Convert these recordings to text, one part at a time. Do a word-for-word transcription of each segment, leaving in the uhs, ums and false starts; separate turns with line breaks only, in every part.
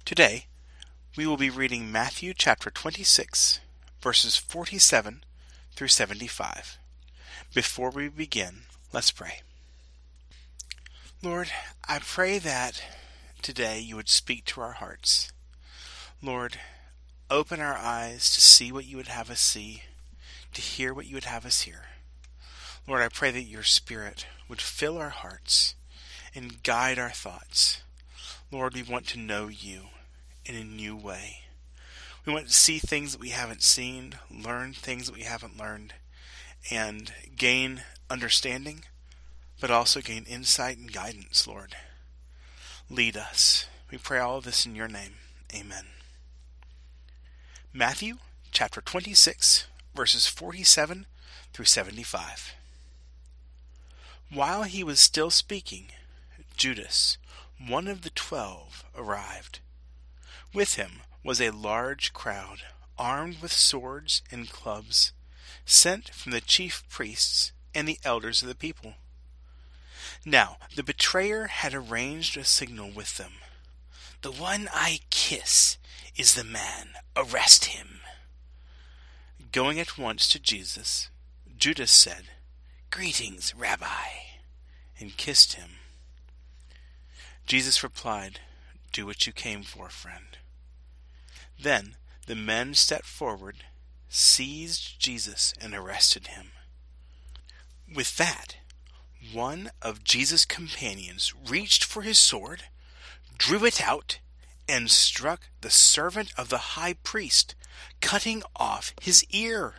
Today, we will be reading Matthew chapter twenty-six, verses forty-seven through seventy-five. Before we begin, let's pray. Lord, I pray that today you would speak to our hearts. Lord, open our eyes to see what you would have us see, to hear what you would have us hear. Lord, I pray that your Spirit would fill our hearts and guide our thoughts. Lord, we want to know you in a new way. We want to see things that we haven't seen, learn things that we haven't learned, and gain understanding, but also gain insight and guidance, Lord. Lead us. We pray all of this in your name. Amen. Matthew chapter twenty-six, verses forty-seven through seventy-five. While he was still speaking, Judas, one of the twelve, arrived. With him was a large crowd, armed with swords and clubs, sent from the chief priests and the elders of the people. Now the betrayer had arranged a signal with them. "The one I kiss is the man. Arrest him." Going at once to Jesus, Judas said, "Greetings, Rabbi," and kissed him. Jesus replied, "Do what you came for, friend." Then the men stepped forward, seized Jesus, and arrested him. With that, one of Jesus' companions reached for his sword, drew it out, and struck the servant of the high priest, cutting off his ear.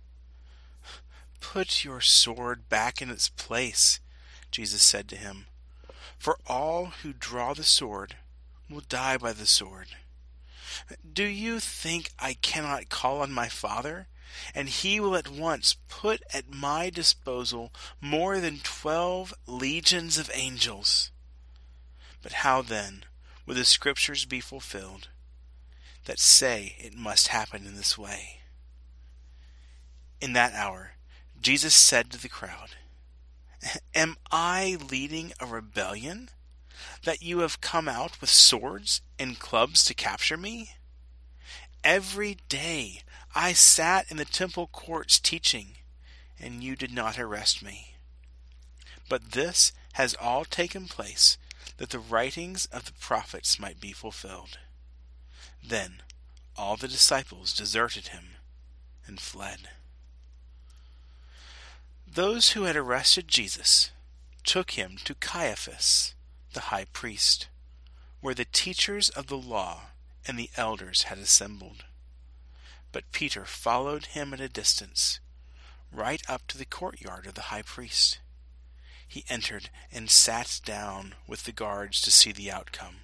"Put your sword back in its place," Jesus said to him, "for all who draw the sword will die by the sword. Do you think I cannot call on my Father, and he will at once put at my disposal more than twelve legions of angels? But how then will the scriptures be fulfilled that say it must happen in this way?" In that hour, Jesus said to the crowd, "Am I leading a rebellion, that you have come out with swords and clubs to capture me? Every day I sat in the temple courts teaching, and you did not arrest me. But this has all taken place, that the writings of the prophets might be fulfilled." Then all the disciples deserted him and fled. Those who had arrested Jesus took him to Caiaphas, the high priest, where the teachers of the law and the elders had assembled. But Peter followed him at a distance, right up to the courtyard of the high priest. He entered and sat down with the guards to see the outcome.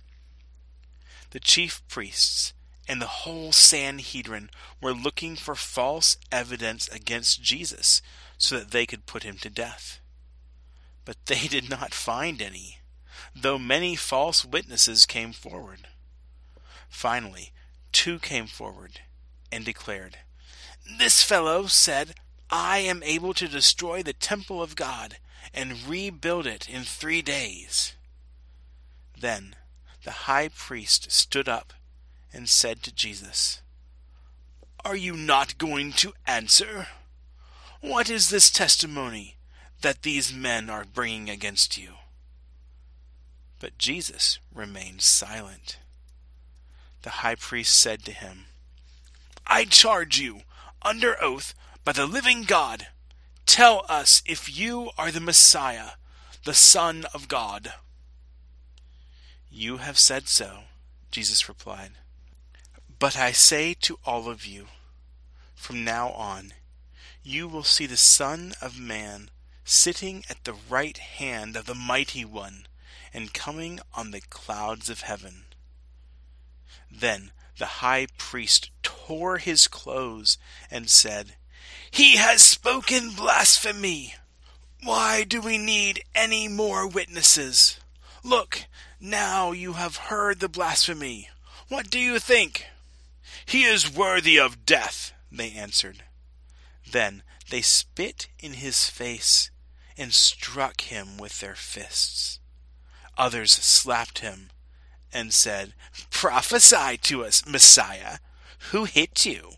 The chief priests and the whole Sanhedrin were looking for false evidence against Jesus so that they could put him to death. But they did not find any, though many false witnesses came forward. Finally, two came forward and declared, "This fellow said, 'I am able to destroy the temple of God and rebuild it in three days.'" Then the high priest stood up and said to Jesus, "Are you not going to answer? What is this testimony that these men are bringing against you?" But Jesus remained silent. The high priest said to him, "I charge you, under oath, by the living God, tell us if you are the Messiah, the Son of God." "You have said so," Jesus replied. "But I say to all of you, from now on, you will see the Son of Man sitting at the right hand of the Mighty One and coming on the clouds of heaven." Then the high priest tore his clothes and said, "He has spoken blasphemy! Why do we need any more witnesses? Look, now you have heard the blasphemy. What do you think?" "He is worthy of death," they answered. Then they spit in his face and struck him with their fists. Others slapped him and said, "Prophesy to us, Messiah. Who hit you?"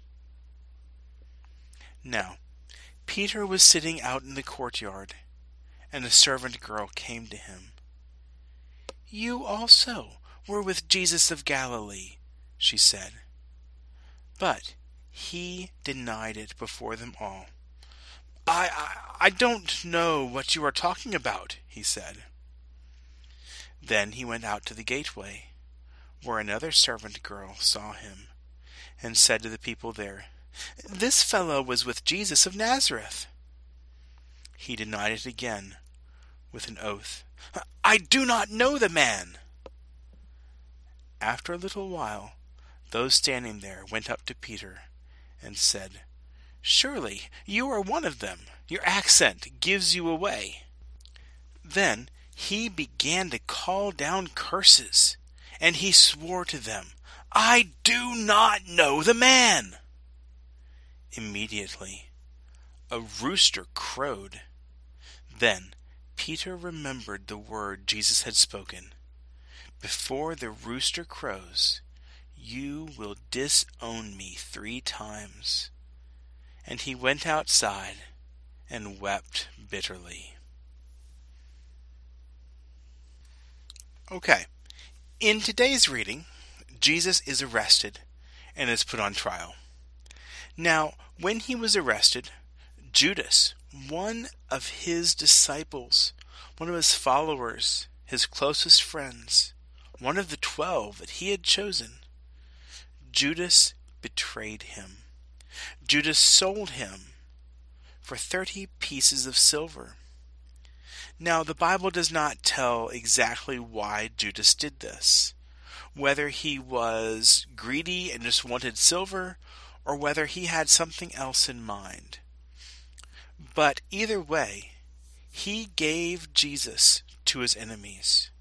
Now, Peter was sitting out in the courtyard, and a servant girl came to him. "You also were with Jesus of Galilee," she said. But he denied it before them all. I, I, I don't know what you are talking about," he said. Then he went out to the gateway, where another servant girl saw him, and said to the people there, "This fellow was with Jesus of Nazareth." He denied it again with an oath. "I do not know the man." After a little while, those standing there went up to Peter and said, "Surely you are one of them. Your accent gives you away." Then he began to call down curses, and he swore to them, "I do not know the man." Immediately, a rooster crowed. Then Peter remembered the word Jesus had spoken, "Before the rooster crows, you will disown me three times." And he went outside and wept bitterly. Okay, in today's reading, Jesus is arrested and is put on trial. Now, when he was arrested, Judas, one of his disciples, one of his followers, his closest friends, one of the twelve that he had chosen, Judas betrayed him. Judas sold him for thirty pieces of silver. Now, the Bible does not tell exactly why Judas did this, whether he was greedy and just wanted silver, or whether he had something else in mind. But either way, he gave Jesus to his enemies,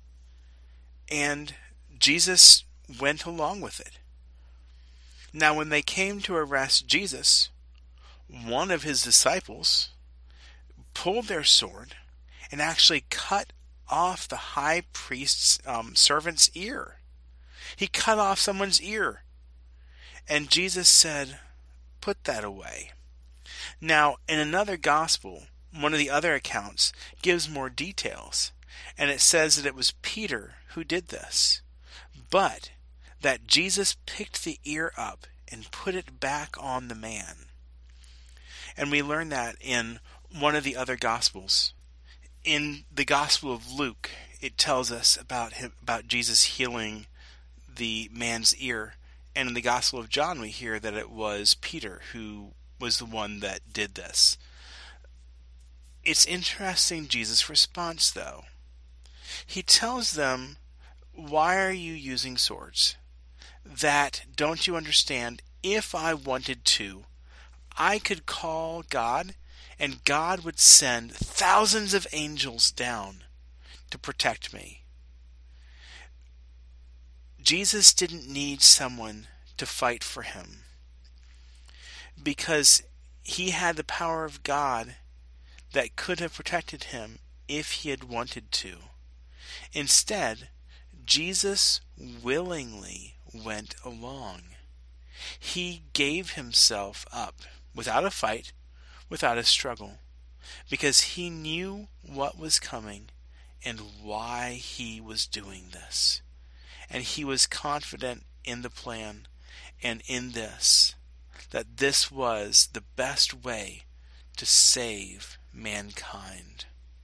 and Jesus went along with it. Now, when they came to arrest Jesus, one of his disciples pulled their sword and actually cut off the high priest's um, servant's ear. He cut off someone's ear. And Jesus said, "Put that away." Now, in another gospel, one of the other accounts gives more details, and it says that it was Peter who did this, but that Jesus picked the ear up and put it back on the man. And we learn that in one of the other gospels. In the Gospel of Luke, it tells us about him, about Jesus healing the man's ear. And in the Gospel of John, we hear that it was Peter who was the one that did this. It's interesting, Jesus' response, though. He tells them, "Why are you using swords? That, don't you understand, if I wanted to, I could call God, and God would send thousands of angels down to protect me." Jesus didn't need someone to fight for him, because he had the power of God that could have protected him if he had wanted to. Instead, Jesus willingly went along. He gave himself up without a fight, without a struggle, because he knew what was coming and why he was doing this. And he was confident in the plan and in this, that this was the best way to save mankind.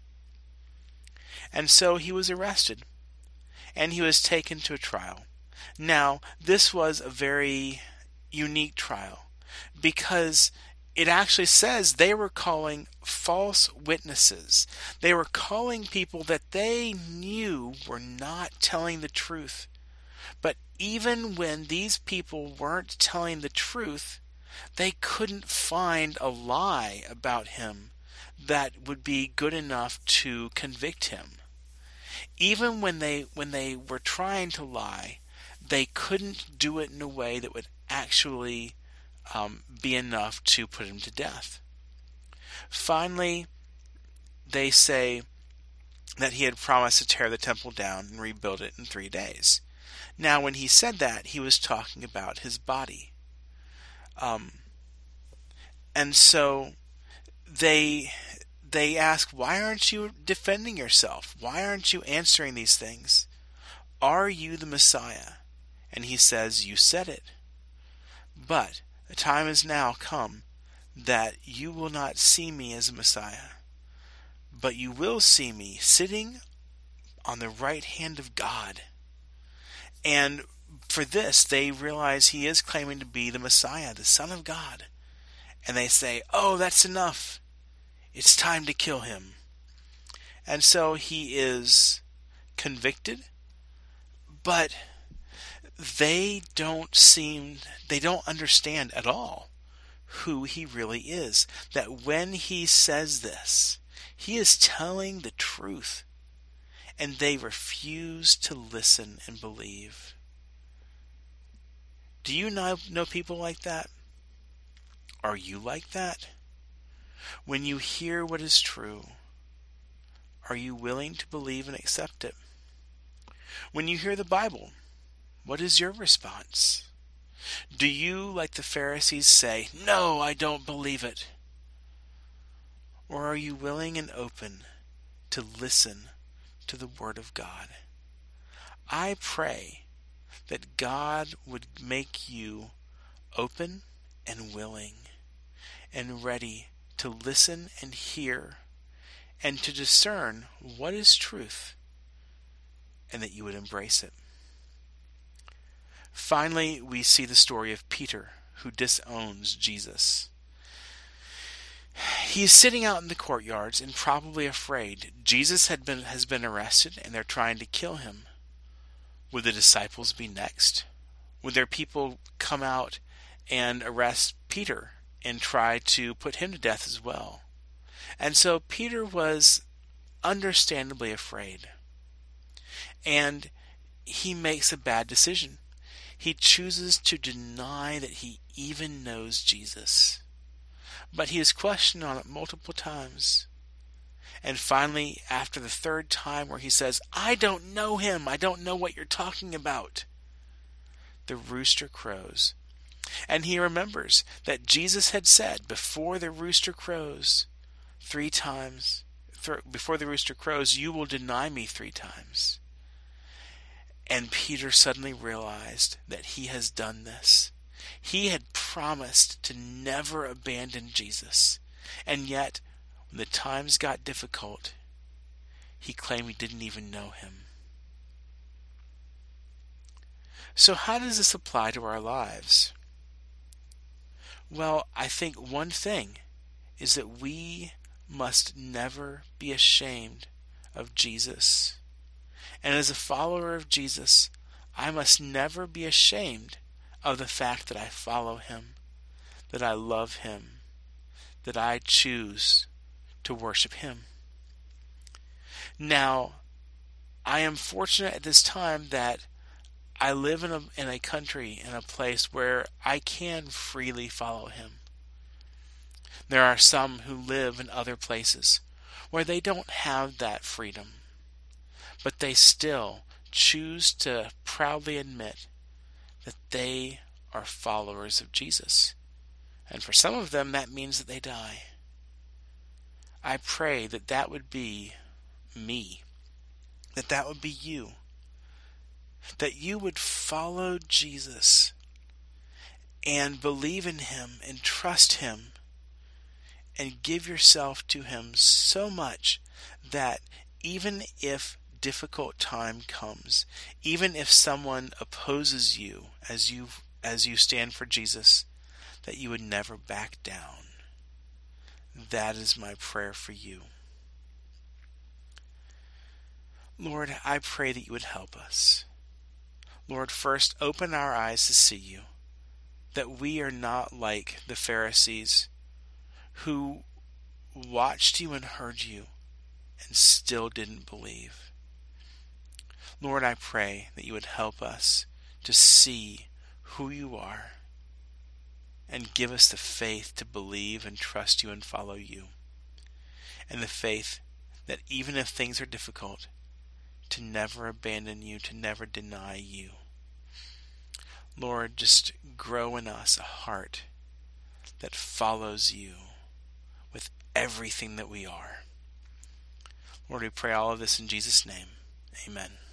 And so he was arrested, and he was taken to a trial. Now, this was a very unique trial, because it actually says they were calling false witnesses. They were calling people that they knew were not telling the truth. But even when these people weren't telling the truth, they couldn't find a lie about him that would be good enough to convict him. Even when they when they were trying to lie, they couldn't do it in a way that would actually um, be enough to put him to death. Finally, they say that he had promised to tear the temple down and rebuild it in three days. Now, when he said that, he was talking about his body. Um, and so they they ask, why aren't you defending yourself? Why aren't you answering these things? Are you the Messiah? And he says, you said it. But the time has now come that you will not see me as a Messiah, but you will see me sitting on the right hand of God. And for this, they realize he is claiming to be the Messiah, the Son of God. And they say, oh, that's enough. It's time to kill him. And so he is convicted, but they don't seem, they don't understand at all who he really is. That when he says this, he is telling the truth. And they refuse to listen and believe. Do you know, know people like that? Are you like that? When you hear what is true, are you willing to believe and accept it? When you hear the Bible, what is your response? Do you, like the Pharisees, say, no, I don't believe it? Or are you willing and open to listen to the Word of God? I pray that God would make you open and willing and ready to listen and hear and to discern what is truth, and that you would embrace it. Finally, we see the story of Peter, who disowns Jesus. He is sitting out in the courtyards and probably afraid. Jesus had been has been arrested and they're trying to kill him. Would the disciples be next? Would their people come out and arrest Peter and try to put him to death as well? And so Peter was understandably afraid. And he makes a bad decision. He chooses to deny that he even knows Jesus. But he is questioned on it multiple times. And finally, after the third time where he says, I don't know him, I don't know what you're talking about, the rooster crows. And he remembers that Jesus had said, before the rooster crows three times, th- before the rooster crows, you will deny me three times. And Peter suddenly realized that he has done this. He had promised to never abandon Jesus. And yet, when the times got difficult, he claimed he didn't even know him. So how does this apply to our lives? Well, I think one thing is that we must never be ashamed of Jesus. And as a follower of Jesus, I must never be ashamed of the fact that I follow him, that I love him, that I choose to worship him. Now, I am fortunate at this time that I live in a, in a country, in a place where I can freely follow him. There are some who live in other places where they don't have that freedom, but they still choose to proudly admit that they are followers of Jesus. And for some of them, that means that they die. I pray that that would be me, that that would be you, that you would follow Jesus and believe in him and trust him and give yourself to him so much that even if difficult time comes, even if someone opposes you as you as you stand for Jesus, that you would never back down. That is my prayer for you. Lord, I pray that you would help us. Lord, first open our eyes to see you, that we are not like the Pharisees who watched you and heard you and still didn't believe. Lord, I pray that you would help us to see who you are and give us the faith to believe and trust you and follow you, and the faith that even if things are difficult, to never abandon you, to never deny you. Lord, just grow in us a heart that follows you with everything that we are. Lord, we pray all of this in Jesus' name. Amen.